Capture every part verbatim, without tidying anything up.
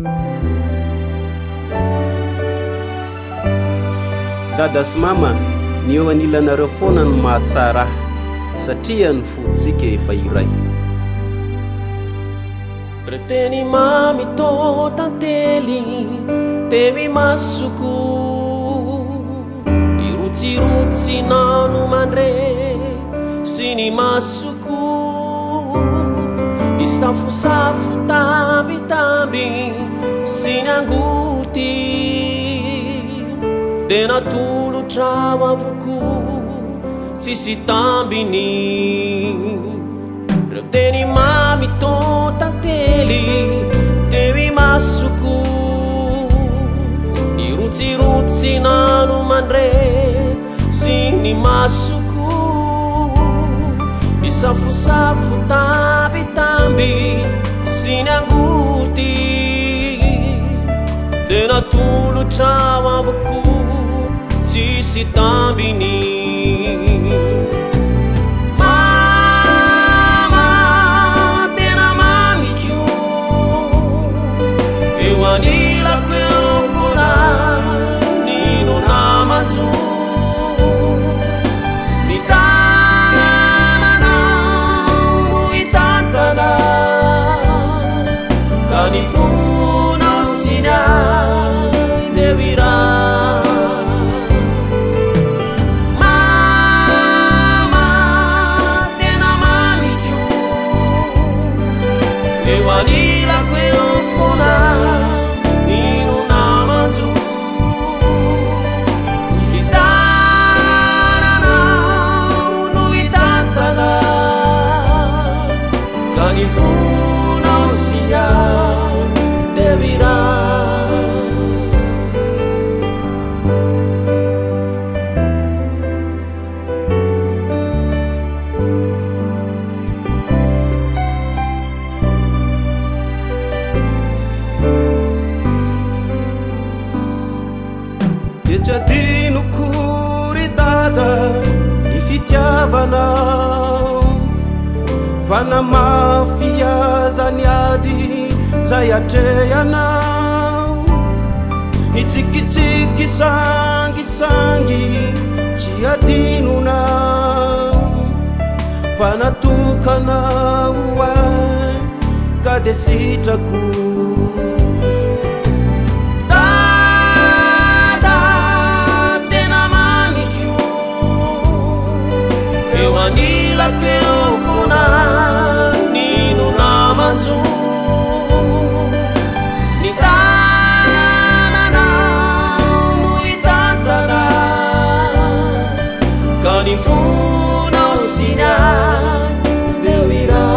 dada sy mama ny eo anilanareo foana ny mahatsara satria ny fotsika efa iray reteny mami tô tantely temi masoko irotsirotsy nano mandre sy ny masoko isafosafo tambitamby sy ny angoty de natolotra avoko tsisy tambiny reo teny mami tô tantely temi masoko irotsirotsy nano mandre sy ny masoko isafosafo tambitamby sy ny angoty de natolotra avoko tsisy tambiny mama tena mamikio eo anilako eo fona nino namajo ny tananao itantana ka ny fonao sina deo ira wanilako eo fona nino namajo itananao no itantana ka ny fonao sia deo ira jadino kory dada ny fitiavanao fanamafiazany ady zay atrehanao ny tsikitsiky sangisangy tsy adinonao fanatokanao ay ka de sitrako wanilako eo fona nino namajo ny tananao no itantana ka ny fonao sina deo ira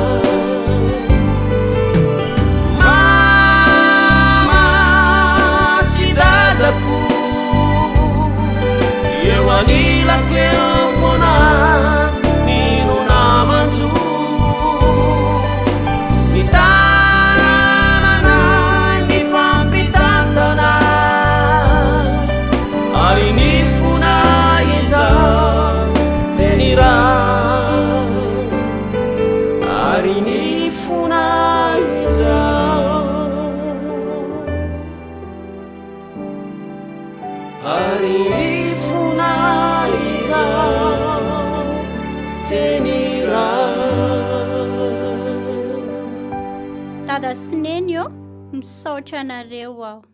mama sy dadako eo anilako eo fona nino namajo ny tanana ny fampitantana ary ny fona iza teny ra ary ny fona iza ary ny fona iza dada sineny io misaotra anareo ao